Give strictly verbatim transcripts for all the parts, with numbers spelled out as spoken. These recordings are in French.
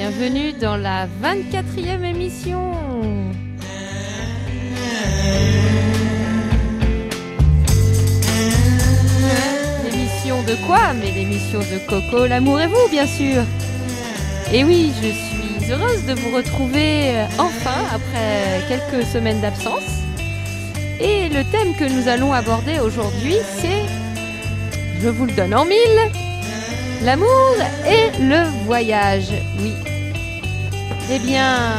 bienvenue dans la vingt-quatrième émission. L'émission de quoi? Mais l'émission de Coco, l'amour et vous, bien sûr. Et oui, je suis heureuse de vous retrouver enfin après quelques semaines d'absence. Et le thème que nous allons aborder aujourd'hui, c'est, je vous le donne en mille, l'amour et le voyage. Oui. Eh bien,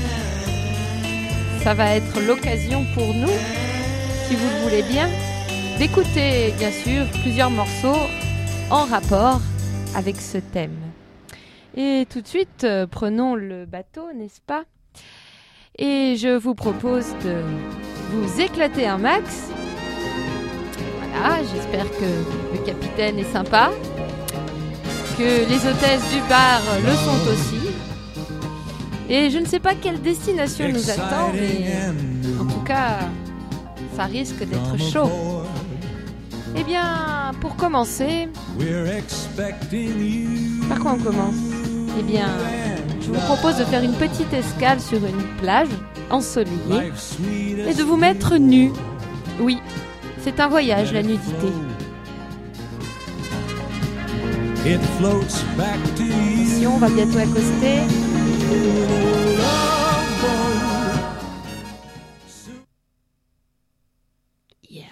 ça va être l'occasion pour nous, si vous le voulez bien, d'écouter, bien sûr, plusieurs morceaux en rapport avec ce thème. Et tout de suite, euh, prenons le bateau, n'est-ce pas? Et je vous propose de vous éclater un max. Voilà, j'espère que le capitaine est sympa, que les hôtesses du bar le sont aussi. Et je ne sais pas quelle destination nous attend, mais en tout cas, ça risque d'être chaud. Eh bien, pour commencer, par quoi on commence? Eh bien, je vous propose de faire une petite escale sur une plage ensoleillée et de vous mettre nus. Oui, c'est un voyage, la nudité. Si on va bientôt accoster. Yeah.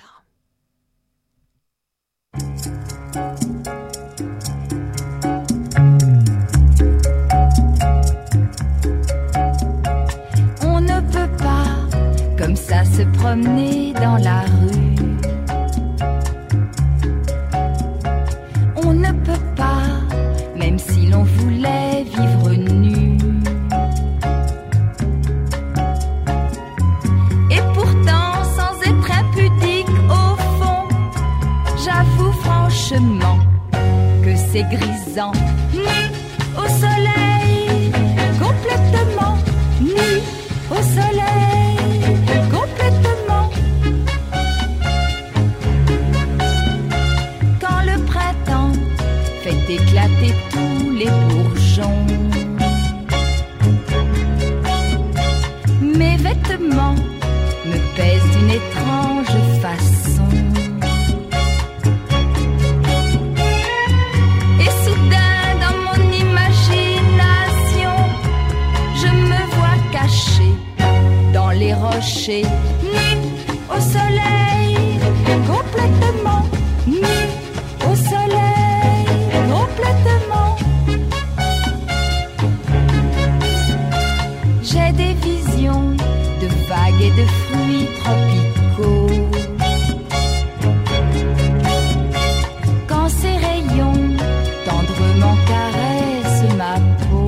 On ne peut pas, comme ça, se promener dans la rue. On ne peut pas, même si l'on voulait vivre nu. Et pourtant, sans être impudique au fond, j'avoue franchement que c'est grisant. Nu au soleil, complètement nu au soleil, complètement. Quand le printemps fait éclater tous les bourgeons, mes vêtements me pèsent d'une étrange façon. Et soudain, dans mon imagination, je me vois cachée dans les rochers, nue au soleil, complètement nue au soleil, complètement. J'ai des visions de vagues et de fruits tropicaux. Quand ces rayons tendrement caressent ma peau,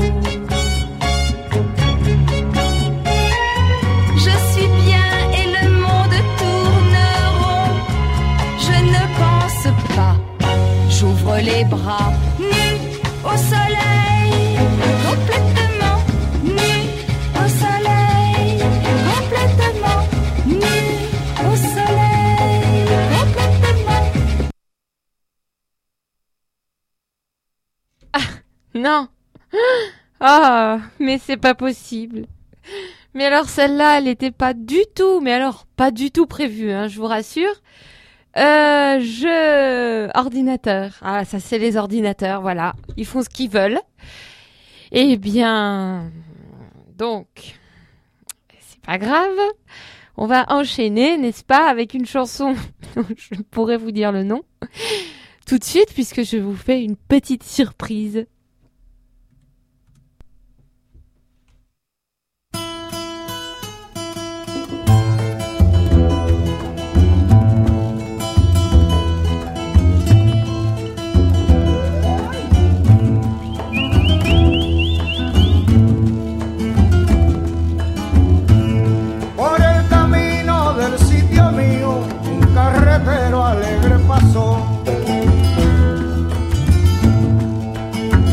je suis bien et le monde tourne rond. Je ne pense pas, j'ouvre les bras, nue au soleil, complètement nue au soleil, complètement nue au soleil, complètement. Non. Ah, mais c'est pas possible. Mais alors celle-là, elle était pas du tout, mais alors pas du tout prévue, hein, je vous rassure. Euh, je... Ordinateur. Ah, ça c'est les ordinateurs, voilà. Ils font ce qu'ils veulent. Eh bien... Donc... C'est pas grave. On va enchaîner, n'est-ce pas, avec une chanson dont je pourrais vous dire le nom tout de suite, puisque je vous fais une petite surprise. Por el camino del sitio mío, un carretero alegre pasó.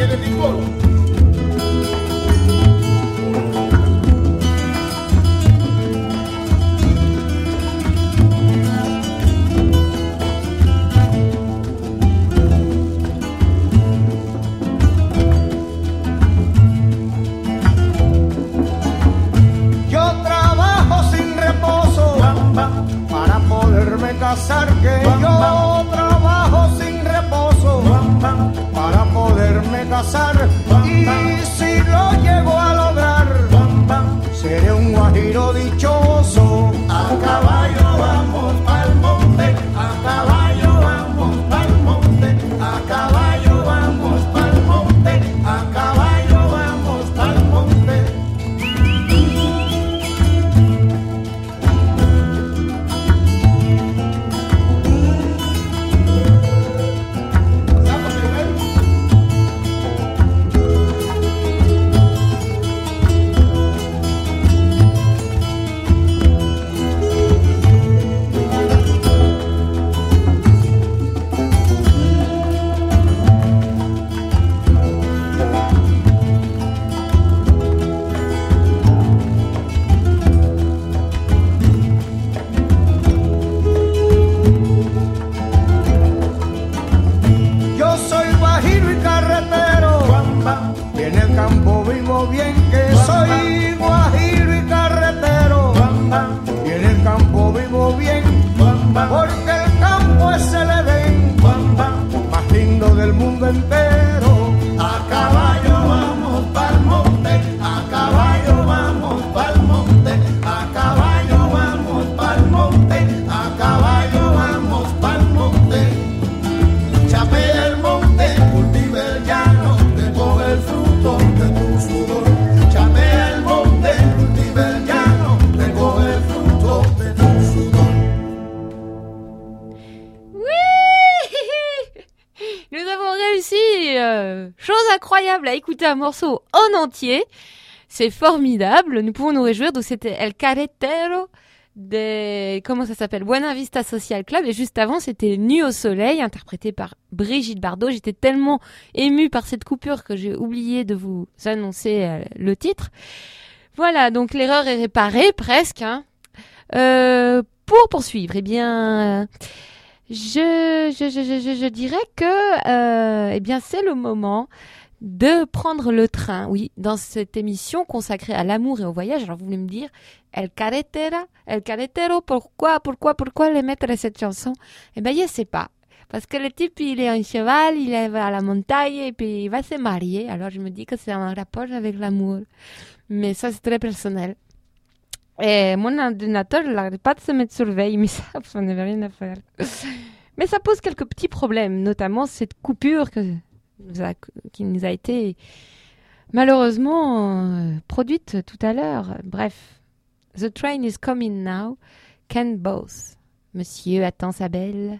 de licor. Casar que yo trabajo sin reposo para poderme casar y si lo llego a lograr seré un guajiro dichoso. A caballo vamos pa'l monte, a caballo vamos pa'l monte, a caballo vamos pa'l monte, a caballo vamos pa'l monte. Bien que soy guajiro y carretero y en el campo vivo bien porque el campo es el Edén más lindo del mundo entero. A caballo vamos pa'l monte, a caballo vamos pa'l monte, a caballo vamos pa'l monte, a caballo vamos pa'l monte. Chapea el monte, cultiva el llano, recoge el fruto de tu sudor. Chapea el monte, cultiva el llano, recoge el fruto de tu sudor. Oui, nous avons réussi. Euh, chose incroyable à écouter un morceau en entier. C'est formidable. Nous pouvons nous réjouir. Donc c'était El Carretero de, comment ça s'appelle, Buena Vista Social Club. Et juste avant, c'était Nuit au soleil, interprété par Brigitte Bardot. J'étais tellement émue par cette coupure que j'ai oublié de vous annoncer euh, le titre. Voilà, donc l'erreur est réparée, presque. Hein. Euh, pour poursuivre, eh bien, euh, je, je, je, je, je dirais que, euh, eh bien, c'est le moment de prendre le train, oui, dans cette émission consacrée à l'amour et au voyage. Alors vous voulez me dire, El Carretera, El Carretero, pourquoi, pourquoi, pourquoi les mettre cette chanson? Eh ben, je sais pas. Parce que le type, il est un cheval, il va à la montagne et puis il va se marier. Alors je me dis que c'est un rapport avec l'amour. Mais ça, c'est très personnel. Et mon ordinateur, il n'arrête pas de se mettre sur veille, mais ça, ça n'avait rien à faire. Mais ça pose quelques petits problèmes, notamment cette coupure que nous a, qui nous a été malheureusement euh, produite tout à l'heure. Bref, The train is coming now, Ken Boss. Monsieur attend sa belle.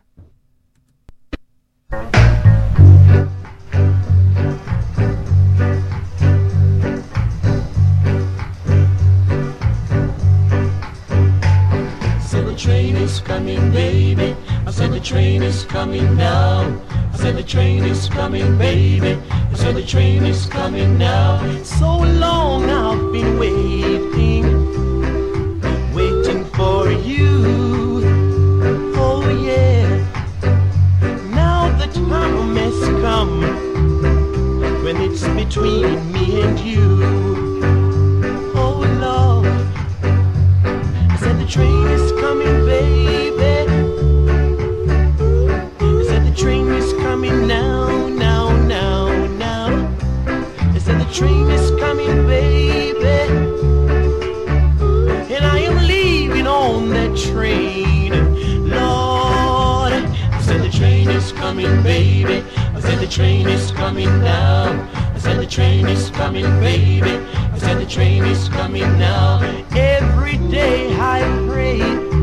So the train is coming, baby. I said the train is coming now. I said the train is coming, baby. I said the train is coming now. So long I've been waiting, waiting for you. Oh yeah. Now the time has come when it's between me and you. Oh Lord. I said the train is coming, baby. I said the train is coming now, now, now, now. I said the train is coming, baby. And I am leaving on that train, Lord. I said the train is coming, baby. I said the train is coming now. I said the train is coming, baby. I said the train is coming now. Every day I pray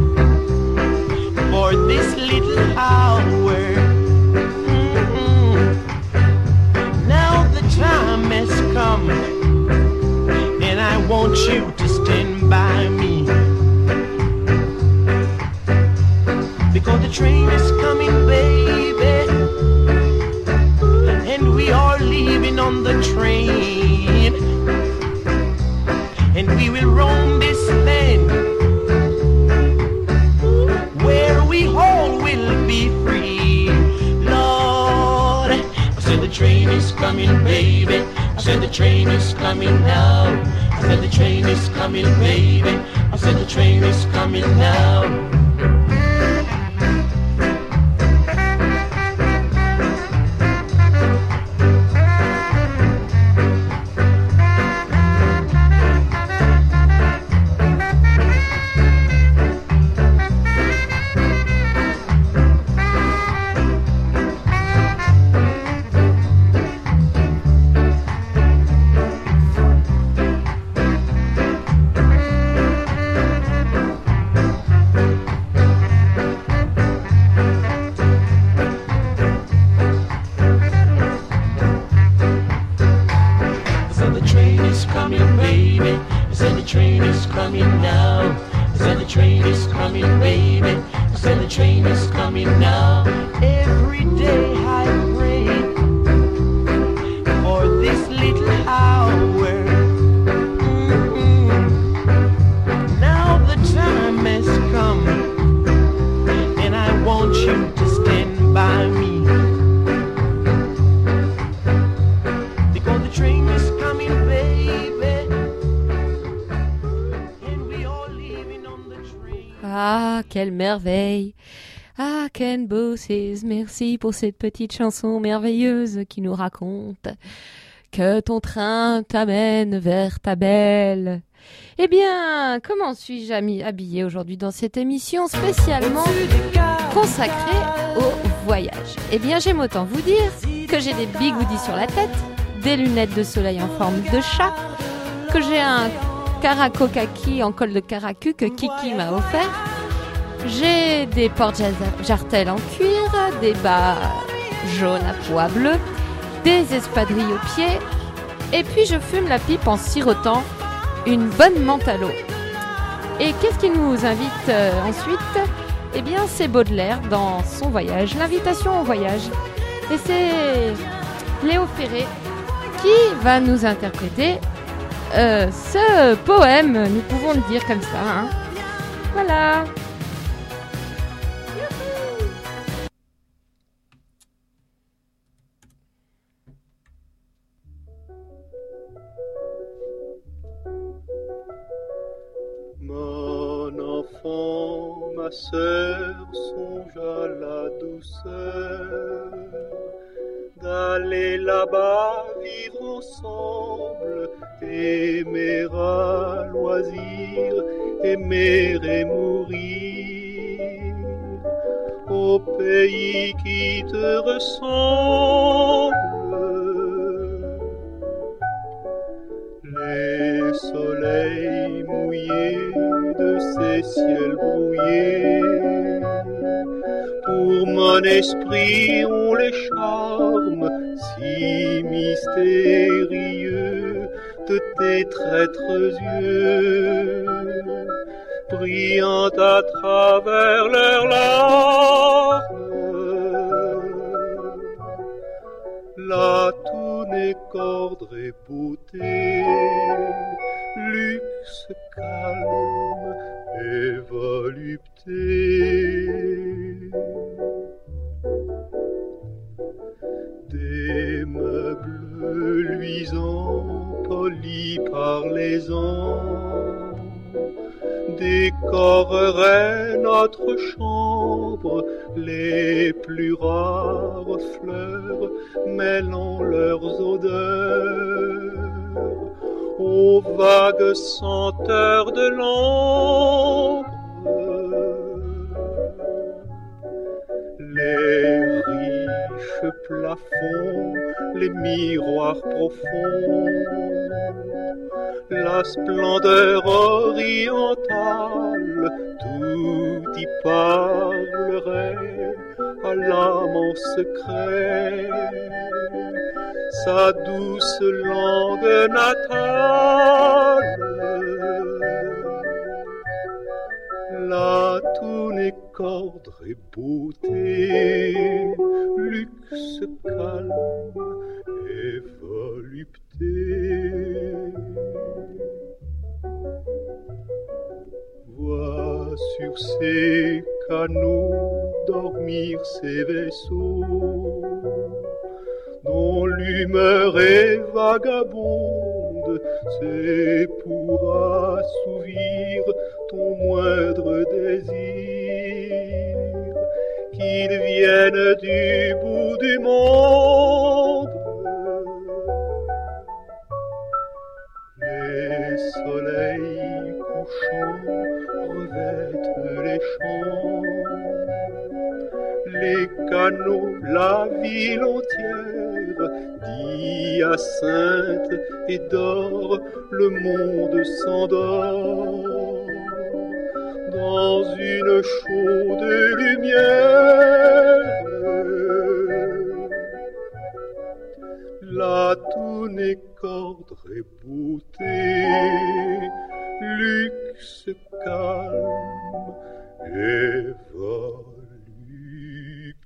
for this little hour. Mm-mm. Now the time has come, and I want you to stand by me, because the train is coming, baby, and we are leaving on the train, and we will roam this land where we all will be free. Lord, I said the train is coming, baby. I said the train is coming now. I said the train is coming, baby. I said the train is coming now. Quelle merveille! Ah, Ken Bosses, merci pour cette petite chanson merveilleuse qui nous raconte que ton train t'amène vers ta belle. Eh bien, comment suis-je habillée aujourd'hui dans cette émission spécialement consacrée au voyage? Eh bien, j'aime autant vous dire que j'ai des bigoudis sur la tête, des lunettes de soleil en forme de chat, que j'ai un caraco kaki en col de caracu que Kiki m'a offert. J'ai des porte-jartelles en cuir, des bas jaunes à pois bleus, des espadrilles aux pieds, et puis je fume la pipe en sirotant une bonne menthe à l'eau. Et qu'est-ce qui nous invite euh, ensuite? Eh bien, c'est Baudelaire dans son voyage, l'invitation au voyage. Et c'est Léo Ferré qui va nous interpréter euh, ce poème, nous pouvons le dire comme ça. Hein. Voilà. Ma sœur, songe à la douceur d'aller là-bas vivre ensemble, aimer à loisir, aimer et mourir au pays qui te ressemble. Les soleils mouillés de ces ciels brouillés, pour mon esprit ont les charmes si mystérieux de tes traîtres yeux, brillant à travers leurs larmes. Là tout n'est qu'ordre et beauté, luxe, calme et volupté. Des meubles luisants, polis par les ans, décorerait notre chambre, les plus rares fleurs mêlant leurs odeurs aux vagues senteurs de l'ambre. Les riches plafonds, les miroirs profonds, la splendeur orientale, tout y parlerait à l'âme en secret, sa douce langue natale. Là tout n'est qu'ordre et beauté, luxe, calme et vol. volupté. Vois sur ces canaux dormir ces vaisseaux dont l'humeur est vagabonde, c'est pour assouvir ton moindre désir qu'ils viennent du bout du monde. Les soleils couchants revêtent les champs, les canaux, la ville entière, d'hyacinthe et d'or, le monde s'endort dans une chaude lumière. Là tout n'est qu'ordre et beauté, luxe, calme et volupté.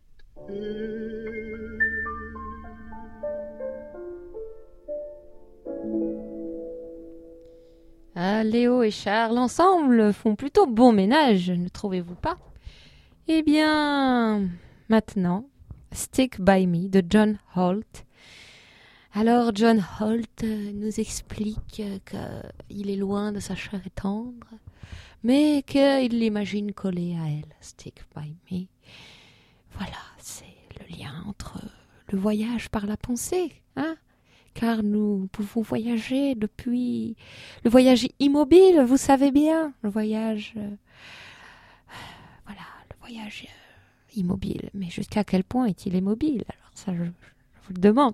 Ah, Léo et Charles ensemble font plutôt bon ménage, ne trouvez-vous pas? Eh bien, maintenant, Stick By Me de John Holt. Alors John Holt nous explique qu'il est loin de sa chair tendre, mais qu'il l'imagine collé à elle, Stick By Me. Voilà, c'est le lien entre le voyage par la pensée, hein? Car nous pouvons voyager depuis le voyage immobile, vous savez bien, le voyage, euh, voilà, le voyage euh, immobile. Mais jusqu'à quel point est-il immobile? Alors ça, je, je vous le demande.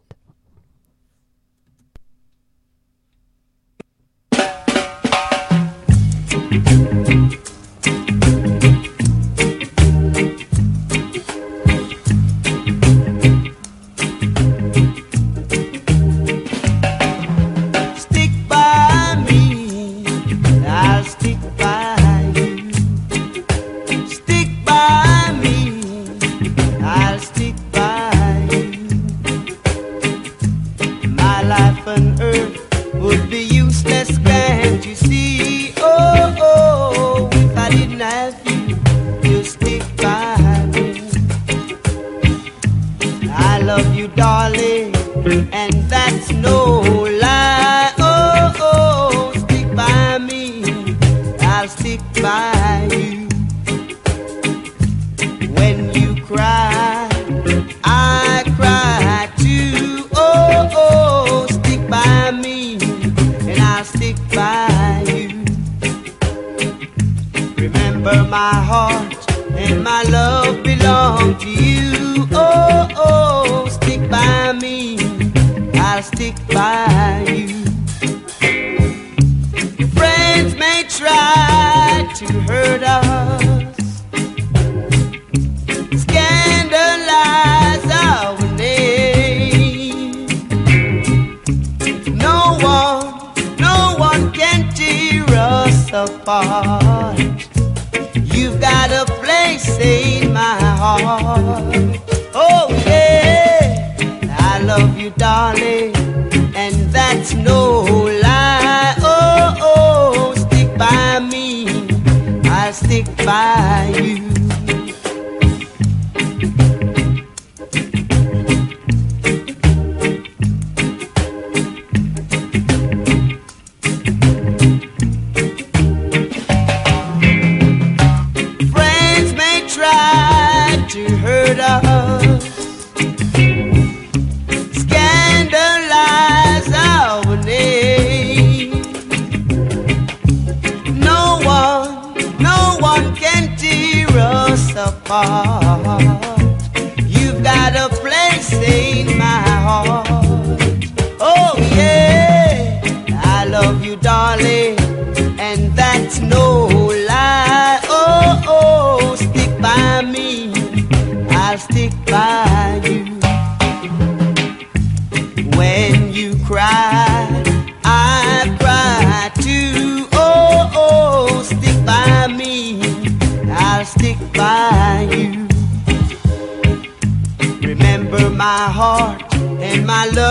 Scandalize our name.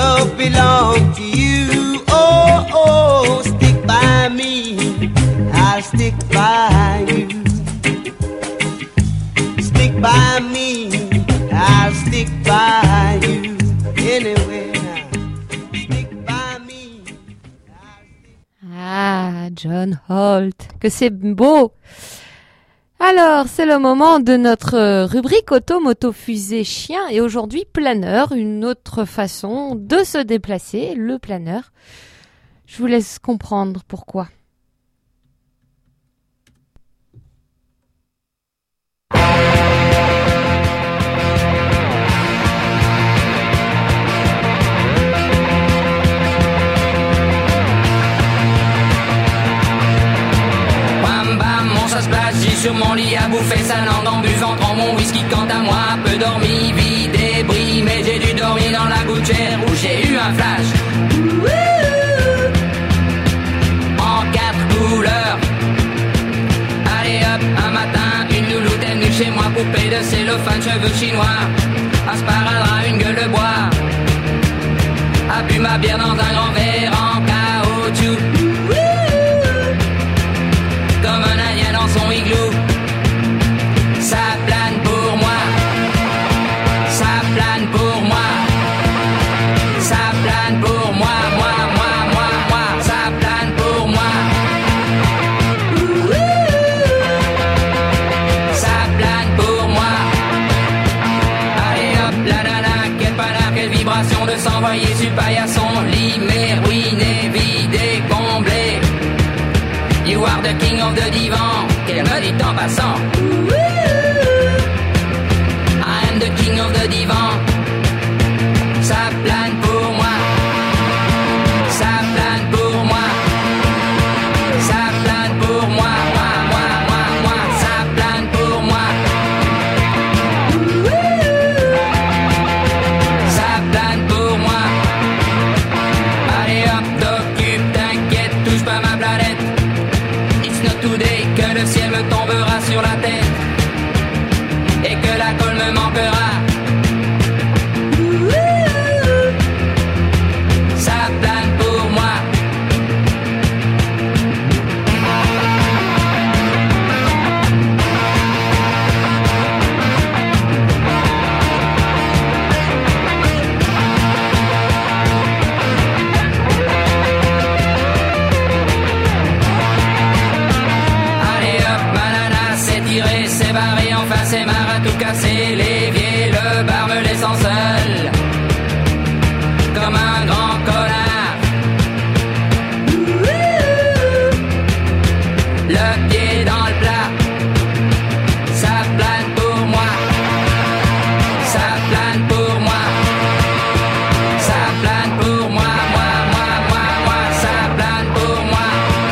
love belongs to you. Oh, oh, stick by me, I'll stick by you. Stick by me, I'll stick by you. Anyway, stick by me. Ah, John Holt, que c'est beau. Alors, c'est le moment de notre rubrique auto, moto, fusée, chien. Et aujourd'hui, planeur, une autre façon de se déplacer, le planeur. Je vous laisse comprendre pourquoi. Sur mon lit à bouffer sa langue en buvant dans mon whisky. Quant à moi, un peu dormi, vide, débris. Mais j'ai dû dormir dans la gouttière où j'ai eu un flash. En quatre couleurs. Allez hop, un matin, une louloute est venue chez moi. Poupée de cellophane, cheveux chinois. Un sparadrap, une gueule de bois. A bu ma bière dans un grand verre en caoutchouc. Comme un indien dans son igloo. Ça plane pour moi. Ça plane pour moi. Ça plane pour moi. Moi, moi, moi, moi. Ça plane pour moi. Ça plane pour moi. Allez hop, la nana, quelle panard, quelle vibration de s'envoyer sur paillasson. Limé, ruiné, vidé, comblé. You are the king of the divan, qu'elle me dit en passant. I am the king of the divan. Ça plane pour moi. Ça plane pour moi. Ça plane pour moi. Moi, moi, moi, moi. Ça plane pour moi. Ça plane pour moi. Allez hop, t'occupe, t'inquiète, touche pas ma planète. Today, que le ciel me tombera sur la tête et que la colle me manquera. Ça plane pour moi. C'est barré, enfin c'est marre à tout casser. L'évier, le bar me laissant seul comme un grand connard. Le pied dans le plat. Ça plane pour moi. Ça plane pour moi. Ça plane pour moi. Moi, moi, moi, moi. Ça plane pour moi.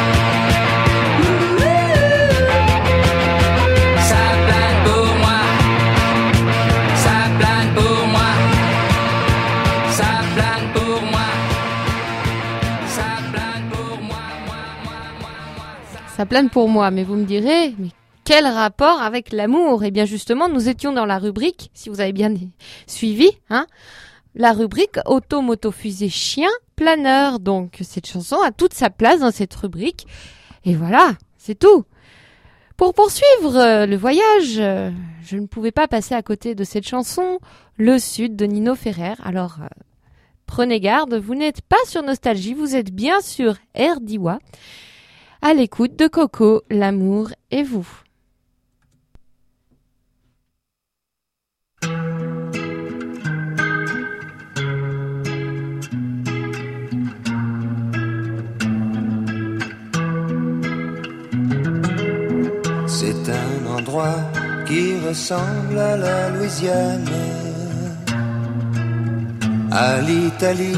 Ça plane pour moi, mais vous me direz, mais quel rapport avec l'amour ? Eh bien justement, nous étions dans la rubrique, si vous avez bien suivi, hein, la rubrique auto, moto, fusée, chien, planeur. Donc cette chanson a toute sa place dans cette rubrique. Et voilà, c'est tout. Pour poursuivre euh, le voyage, euh, je ne pouvais pas passer à côté de cette chanson, Le Sud de Nino Ferrer. Alors, euh, prenez garde, vous n'êtes pas sur Nostalgie, vous êtes bien sur R D I W A. À l'écoute de Coco, l'amour et vous. C'est un endroit qui ressemble à la Louisiane, à l'Italie.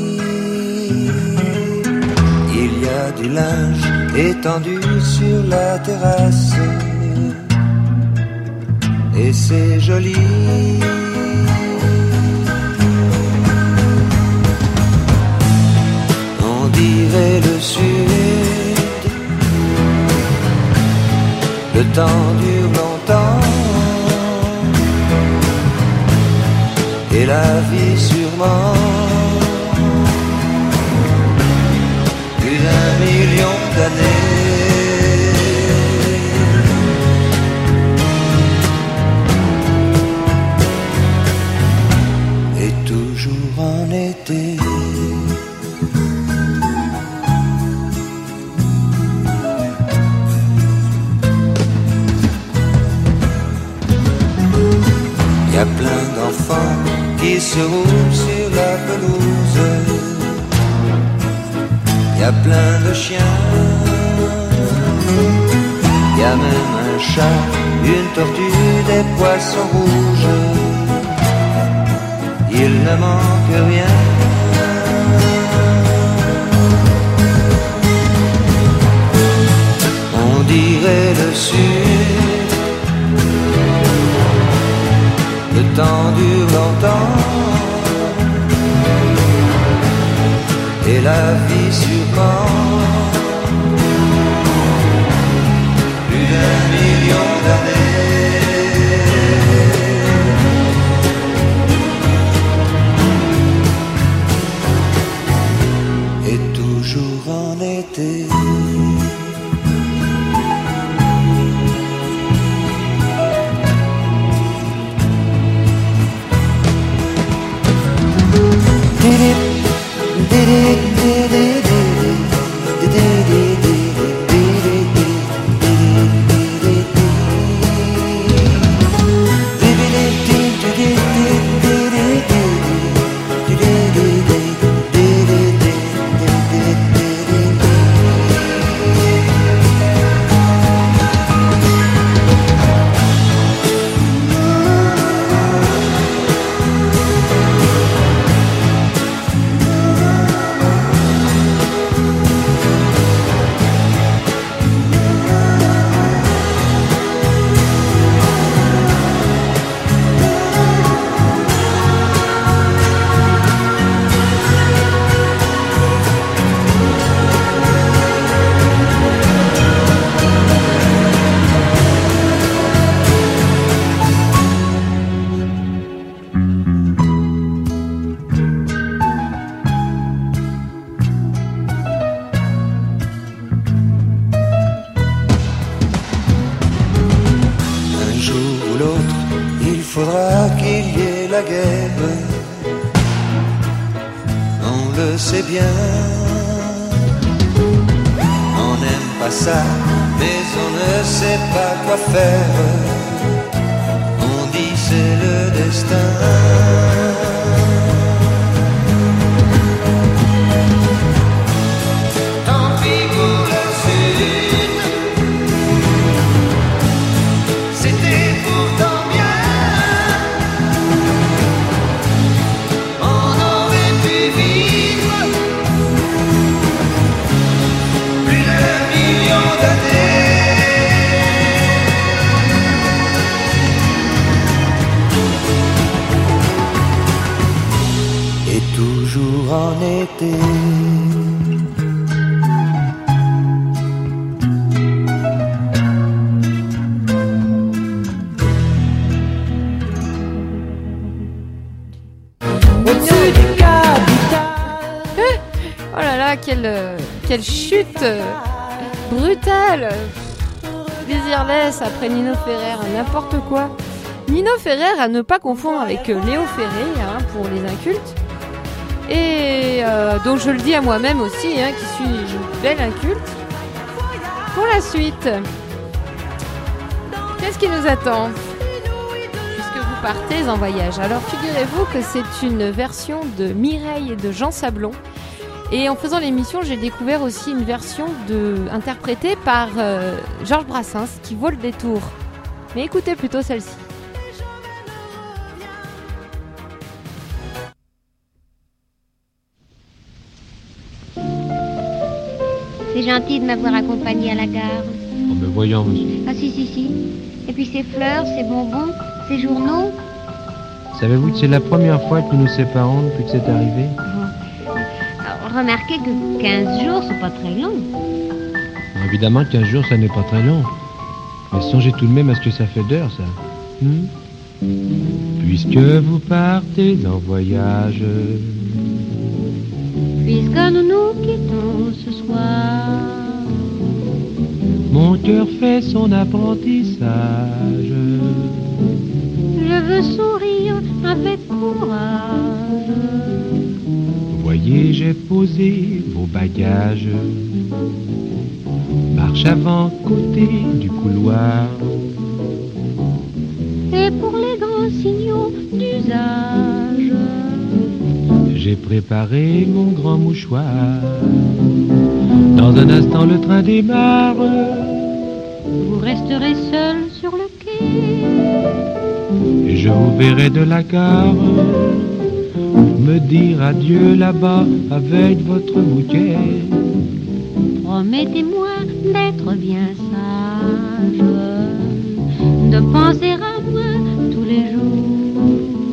Il y a du linge étendu sur la terrasse et c'est joli. On dirait le Sud, le temps dure longtemps et la vie sûrement y a plein d'enfants qui se roulent sur la pelouse. Y a plein de chiens, y a même un chat, une tortue, des poissons rouges. Il ne manque rien. On dirait le sud, le temps dure longtemps, et la vie surprend plus d'un million d'années. Et toujours en été. Quelle chute brutale, Désirless après Nino Ferrer, n'importe quoi. Nino Ferrer à ne pas confondre avec Léo Ferré, hein, pour les incultes. Et euh, donc je le dis à moi-même aussi, hein, qui suis une belle inculte. Pour la suite, qu'est-ce qui nous attend puisque vous partez en voyage? Alors figurez-vous que c'est une version de Mireille et de Jean Sablon. Et en faisant l'émission, j'ai découvert aussi une version de, interprétée par euh, Georges Brassens qui vaut le détour. Mais écoutez plutôt celle-ci. C'est gentil de m'avoir accompagné à la gare. Oh ben voyons, monsieur. Ah si, si, si. Et puis ces fleurs, ces bonbons, ces journaux. Savez-vous que c'est la première fois que nous nous séparons depuis que c'est arrivé? Remarquez que quinze jours, c'est pas très long. Évidemment, quinze jours, ça n'est pas très long. Mais songez tout de même à ce que ça fait d'heures, ça. Hmm? Puisque vous partez en voyage, puisque nous nous quittons ce soir, mon cœur fait son apprentissage. Je veux sourire avec courage. Voyez, j'ai posé vos bagages. Marche avant côté du couloir. et pour les grands signaux d'usage. J'ai préparé mon grand mouchoir. Dans un instant le train démarre. Vous resterez seul sur le quai. Et je vous verrai de la gare me dire adieu là-bas avec votre bouquet. Promettez-moi d'être bien sage, de penser à moi tous les jours.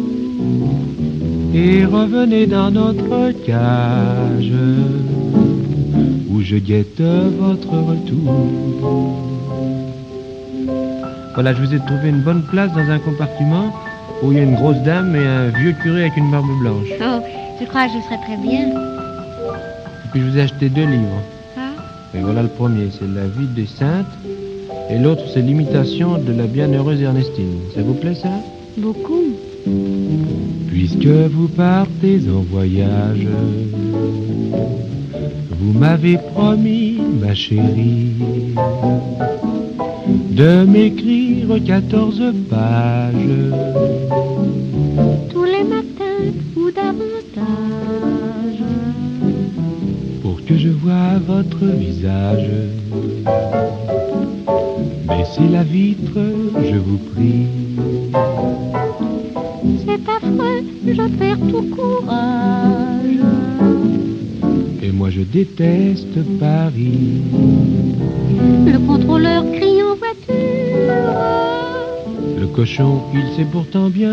Et revenez dans notre cage où je guette votre retour. Voilà, je vous ai trouvé une bonne place dans un compartiment où il y a une grosse dame et un vieux curé avec une barbe blanche. Oh, je crois que je serais très bien. Et puis je vous ai acheté deux livres. Ah. Et voilà le premier, c'est La vie des saintes. Et l'autre, c'est L'imitation de la bienheureuse Ernestine. Ça vous plaît, ça? Beaucoup. Puisque vous partez en voyage, vous m'avez promis, ma chérie, de m'écrire quatorze pages tous les matins ou davantage, pour que je voie votre visage. Baissez la vitre, je vous prie. C'est affreux, je perds tout courage. Et moi je déteste Paris. Le contrôleur crie en voiture. Le cochon, il sait pourtant bien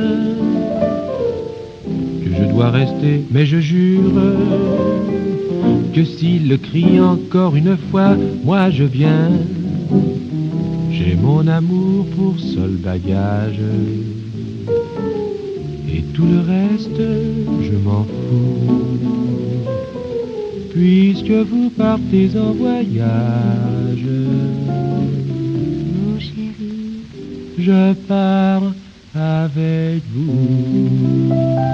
que je dois rester, mais je jure que s'il le crie encore une fois, moi je viens. J'ai mon amour pour seul bagage. Et tout le reste, je m'en fous. Puisque vous partez en voyage, mon chéri, je pars avec vous.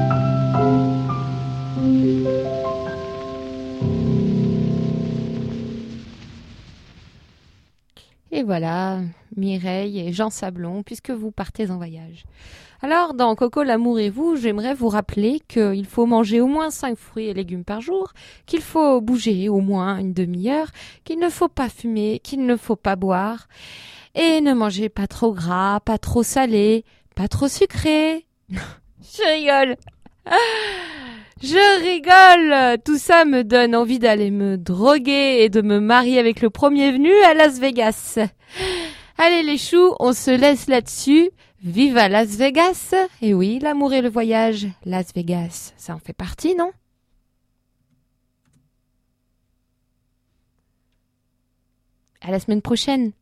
Et voilà, Mireille et Jean Sablon, puisque vous partez en voyage. Alors, dans Coco, l'amour et vous, j'aimerais vous rappeler qu'il faut manger au moins cinq fruits et légumes par jour, qu'il faut bouger au moins une demi-heure, qu'il ne faut pas fumer, qu'il ne faut pas boire, et ne mangez pas trop gras, pas trop salé, pas trop sucré. Je rigole. Je rigole. Tout ça me donne envie d'aller me droguer et de me marier avec le premier venu à Las Vegas. Allez les choux, on se laisse là-dessus. Vive à Las Vegas! Et oui, l'amour et le voyage, Las Vegas, ça en fait partie, non? À la semaine prochaine!